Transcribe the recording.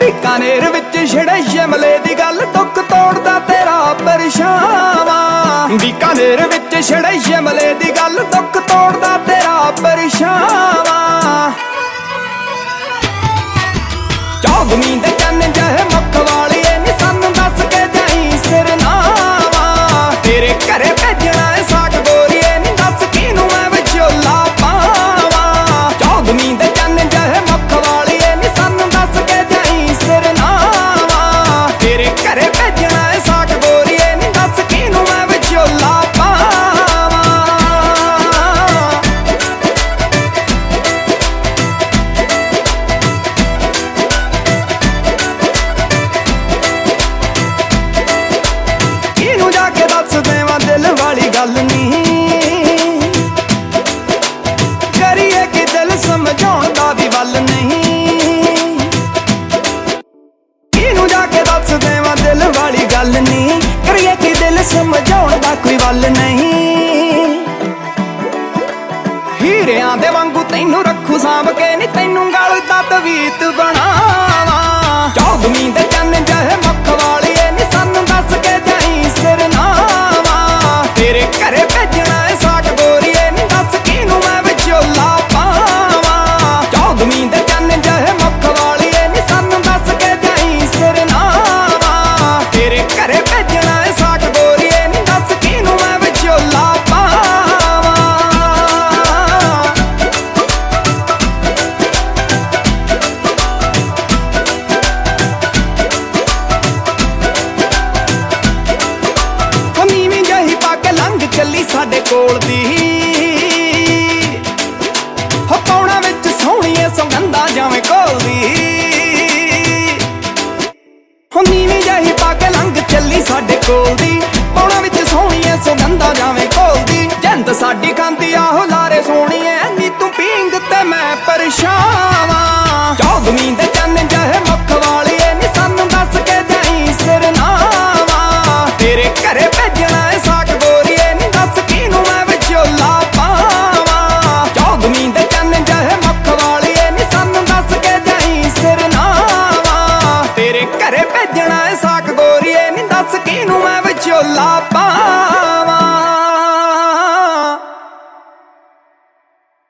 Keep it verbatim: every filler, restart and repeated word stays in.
बीकानेर विच छिड़े शिमले दी गल दुख तोड़दा तेरा परछावा। बीकानेर विच छिड़े शिमले दी गल दुख तोड़दा तेरा परछावा। चौगमी दे चन्न जहे मुख वालिए नी सानू दस के जाई सिरनावा। तेरे घरे भेजना है साक गोरीए नी दस किनू मैं विचोला पावा। चौगमी दे चन्न जहे मुख वालिए नी सानू दस के जाई सिरनावा। तेरे घरे भेजना है साक गोरीए नी दस किनू मैं विचोला पावा। किनू जाके दस देवां दिल वाली गल नी, करिए कि दिल समझाउण दा भी वल नहीं। किनू जाके दस देवां दिल वाली गल नी, करिए कि दिल समझाउण दा कोई वल नहीं। हीरियां दे वांगू तैनू रखू सांभ के नी तैनू गल दा तवीत बनावा। चौगमी दे चन्न जहे मुख वालिए नी सानू दस के जाई सिरनावा। तेरे घरे भेजना है साक गोरीए नी दस किनू मैं विचोला पावा। चौगमी दे चन्न जहे मुख वालिए नी सानू दस के जाई सिरनावा। तेरे घरे भेजना है साक गोरीए नी दस किनू मैं विचोला पावा। नीवीं जही पा के लंघ चली साडे कोल दी, हो पौड़ा विच सोहणीए सुगंधा जावें घोलदी। हो नीवीं जही पा के लंघ चली साडे कोल दी, पौड़ा विच सोहणीए सुगंधा जावें घोलदी। जिंद साडी खांदी आहो लारे सोहणीए नी तू पींग ते मैं परछावा। चौगमी दे चन्न जहे मुख वालिए नी सानू दस के जाई सिरनावा। तेरे घरे भेजना है साक गोरीए नी दस किनू मैं विचोला पावा। चौगमी दे चन्न जहे मुख वालिए नी सानू दस के जाई सिरनावा। तेरे घरे भेजना है साक गोरीए नी दस किनू मैं विचोला पावा।